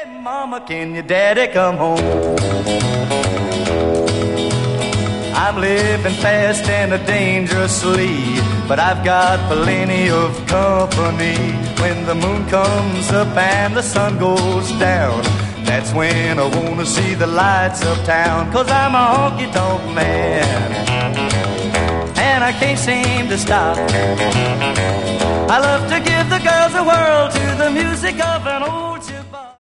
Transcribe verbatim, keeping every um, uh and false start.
Mama, can your daddy come home? I'm living fast and dangerously, but I've got plenty of company. When the moon comes up and the sun goes down, that's when I wanna see the lights of town. Cause I'm a honky-tonk man, and I can't seem to stop. I love to give the girls a whirl to the music of an old